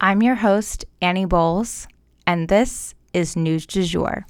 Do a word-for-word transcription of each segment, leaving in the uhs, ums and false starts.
I'm your host, Annie Bowles, and this is News du Jour.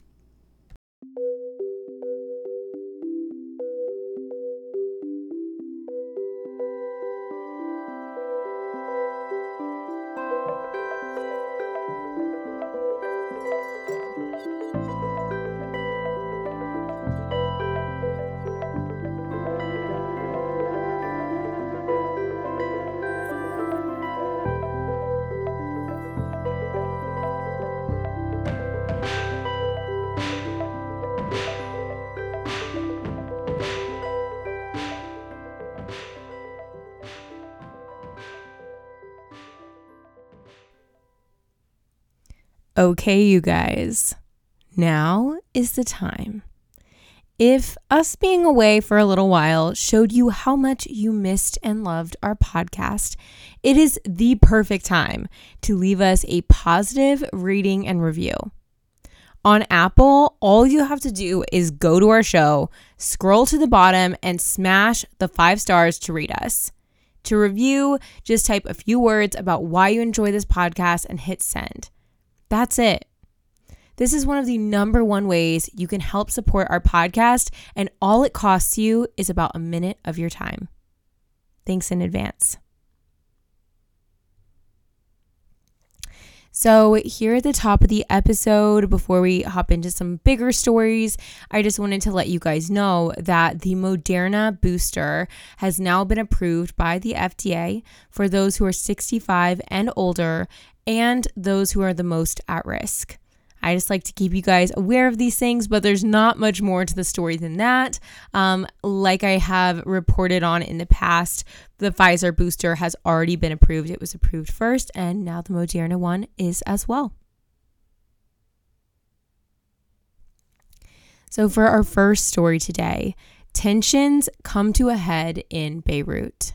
Okay, you guys, now is the time. If us being away for a little while showed you how much you missed and loved our podcast, it is the perfect time to leave us a positive rating and review. On Apple, all you have to do is go to our show, scroll to the bottom, and smash the five stars to rate us. To review, just type a few words about why you enjoy this podcast and hit send. That's it. This is one of the number one ways you can help support our podcast, and all it costs you is about a minute of your time. Thanks in advance. So here at the top of the episode, before we hop into some bigger stories, I just wanted to let you guys know that the Moderna booster has now been approved by the F D A for those who are sixty-five and older and those who are the most at risk. I just like to keep you guys aware of these things, but there's not much more to the story than that. Um, like I have reported on in the past, the Pfizer booster has already been approved. It was approved first, and now the Moderna one is as well. So for our first story today, tensions come to a head in Beirut.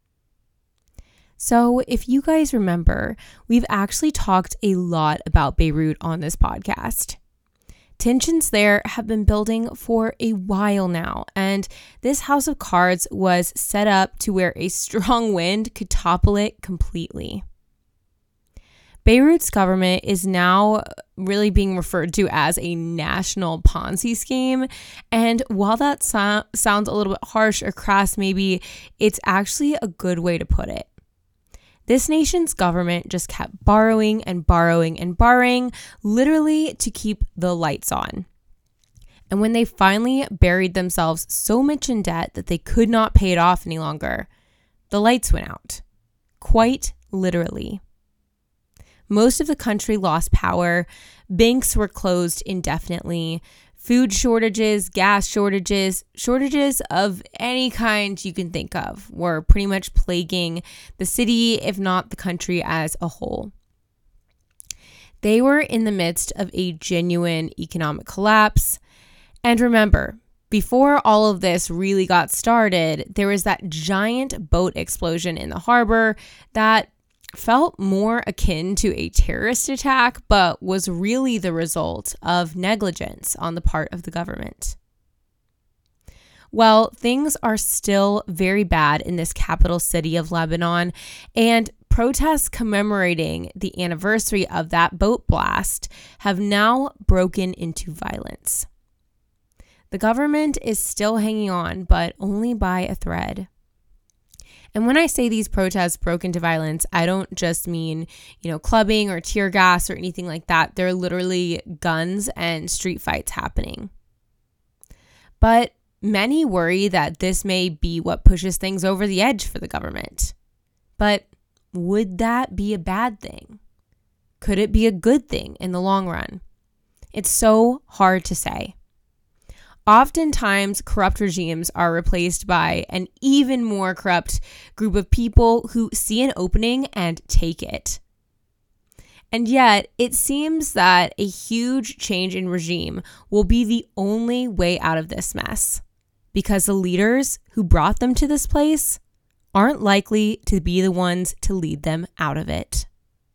So if you guys remember, we've actually talked a lot about Beirut on this podcast. Tensions there have been building for a while now, and this house of cards was set up to where a strong wind could topple it completely. Beirut's government is now really being referred to as a national Ponzi scheme, and while that so- sounds a little bit harsh or crass, maybe it's actually a good way to put it. This nation's government just kept borrowing and borrowing and borrowing, literally to keep the lights on. And when they finally buried themselves so much in debt that they could not pay it off any longer, the lights went out. Quite literally. Most of the country lost power, banks were closed indefinitely, food shortages, gas shortages, shortages of any kind you can think of were pretty much plaguing the city, if not the country as a whole. They were in the midst of a genuine economic collapse. And remember, before all of this really got started, there was that giant boat explosion in the harbor that felt more akin to a terrorist attack, but was really the result of negligence on the part of the government. Well, things are still very bad in this capital city of Lebanon, and protests commemorating the anniversary of that boat blast have now broken into violence. The government is still hanging on, but only by a thread. And when I say these protests broke into violence, I don't just mean, you know, clubbing or tear gas or anything like that. There are literally guns and street fights happening. But many worry that this may be what pushes things over the edge for the government. But would that be a bad thing? Could it be a good thing in the long run? It's so hard to say. Oftentimes, corrupt regimes are replaced by an even more corrupt group of people who see an opening and take it. And yet, it seems that a huge change in regime will be the only way out of this mess, because the leaders who brought them to this place aren't likely to be the ones to lead them out of it.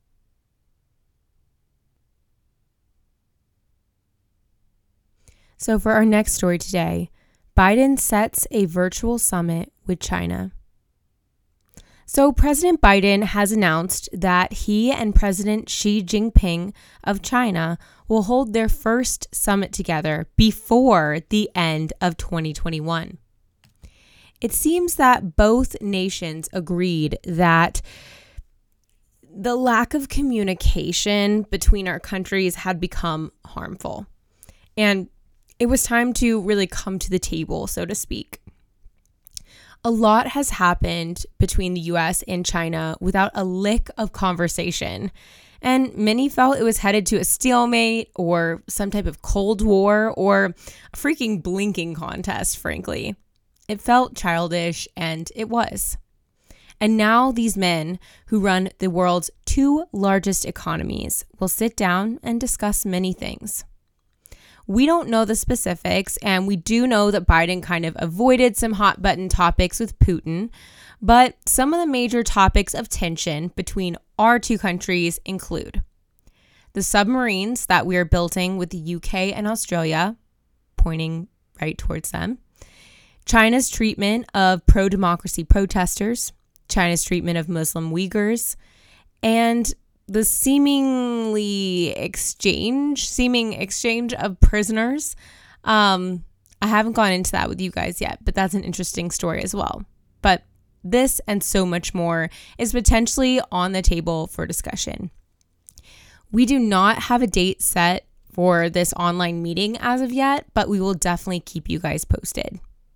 So for our next story today, Biden sets a virtual summit with China. So President Biden has announced that he and President Xi Jinping of China will hold their first summit together before the end of twenty twenty-one. It seems that both nations agreed that the lack of communication between our countries had become harmful, and it was time to really come to the table, so to speak. A lot has happened between the U S and China without a lick of conversation, and many felt it was headed to a stalemate or some type of Cold War or a freaking blinking contest, frankly. It felt childish, and it was. And now these men who run the world's two largest economies will sit down and discuss many things. We don't know the specifics, and we do know that Biden kind of avoided some hot button topics with Putin, but some of the major topics of tension between our two countries include the submarines that we are building with the U K and Australia, pointing right towards them, China's treatment of pro-democracy protesters, China's treatment of Muslim Uyghurs, and the seemingly exchange, seeming exchange of prisoners. Um, I haven't gone into that with you guys yet, but that's an interesting story as well. But this and so much more is potentially on the table for discussion. We do not have a date set for this online meeting as of yet, but we will definitely keep you guys posted.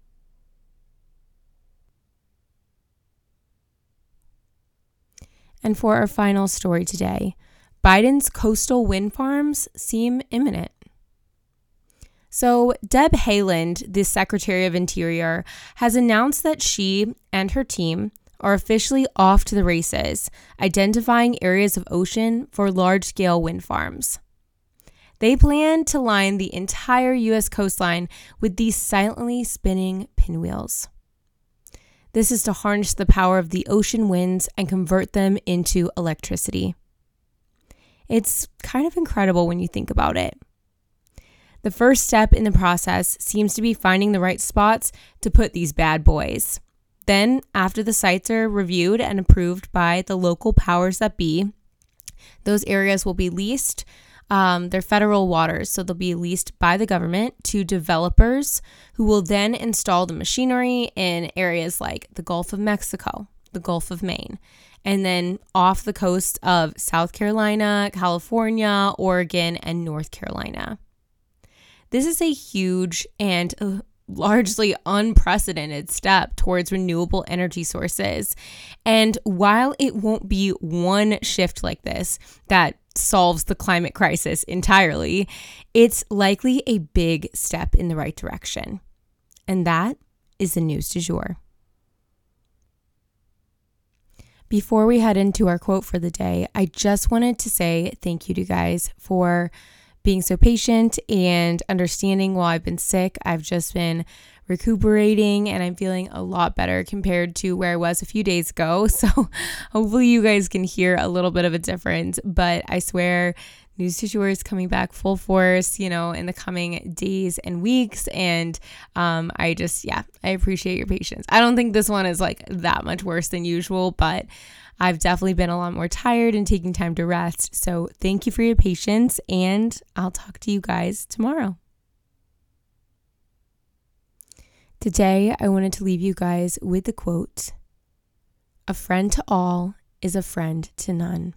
And for our final story today, Biden's coastal wind farms seem imminent. So Deb Haaland, the Secretary of Interior, has announced that she and her team are officially off to the races, identifying areas of ocean for large-scale wind farms. They plan to line the entire U S coastline with these silently spinning pinwheels. This is to harness the power of the ocean winds and convert them into electricity. It's kind of incredible when you think about it. The first step in the process seems to be finding the right spots to put these bad boys. Then, after the sites are reviewed and approved by the local powers that be, those areas will be leased. Um, they're federal waters, so they'll be leased by the government to developers who will then install the machinery in areas like the Gulf of Mexico, the Gulf of Maine, and then off the coast of South Carolina, California, Oregon, and North Carolina. This is a huge and uh, largely unprecedented step towards renewable energy sources. And while it won't be one shift like this that solves the climate crisis entirely, it's likely a big step in the right direction. And that is the news du jour. Before we head into our quote for the day, I just wanted to say thank you to you guys for being so patient and understanding while I've been sick. I've just been recuperating and I'm feeling a lot better compared to where I was a few days ago. So hopefully you guys can hear a little bit of a difference, but I swear news du jour is coming back full force, you know, in the coming days and weeks. And um, I just, yeah, I appreciate your patience. I don't think this one is like that much worse than usual, but I've definitely been a lot more tired and taking time to rest. So thank you for your patience, and I'll talk to you guys tomorrow. Today, I wanted to leave you guys with the quote, "A friend to all is a friend to none."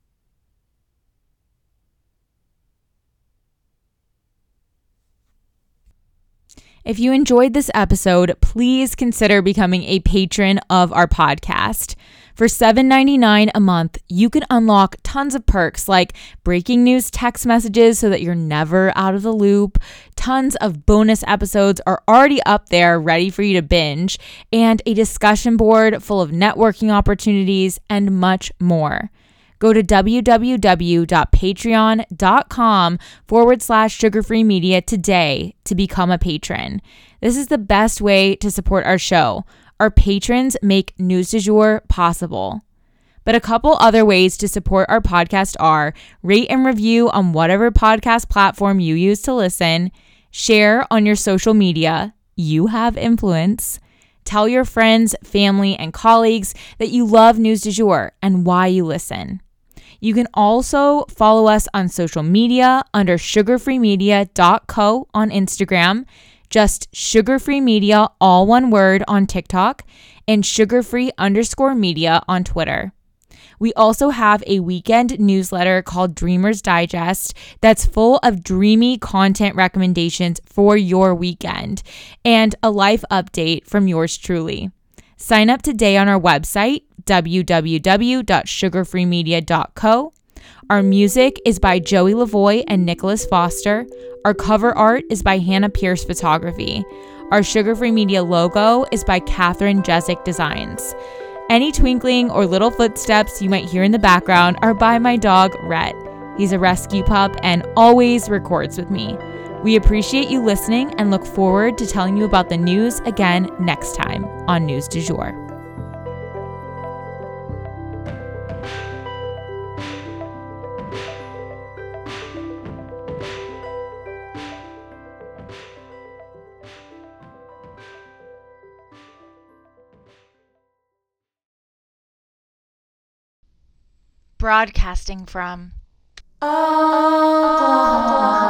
If you enjoyed this episode, please consider becoming a patron of our podcast. For seven dollars and ninety-nine cents a month, you can unlock tons of perks like breaking news text messages so that you're never out of the loop. Tons of bonus episodes are already up there ready for you to binge, and a discussion board full of networking opportunities and much more. Go to www.patreon.com forward slash sugarfree media today to become a patron. This is the best way to support our show. Our patrons make News du Jour possible. But a couple other ways to support our podcast are rate and review on whatever podcast platform you use to listen, share on your social media, you have influence, Tell your friends, family, and colleagues that you love News du Jour and why you listen. You can also follow us on social media under sugar free media dot co on Instagram, just sugarfree media, all one word, on TikTok, and sugarfree underscore media on Twitter. We also have a weekend newsletter called Dreamers Digest that's full of dreamy content recommendations for your weekend and a life update from yours truly. Sign up today on our website, w w w dot sugar free media dot co. Our music is by Joey Lavoie and Nicholas Foster. Our cover art is by Hannah Pierce Photography. Our Sugar Free Media logo is by Catherine Jezik Designs. Any twinkling or little footsteps you might hear in the background are by my dog, Rhett. He's a rescue pup and always records with me. We appreciate you listening and look forward to telling you about the news again next time on News du Jour. Broadcasting from Oklahoma.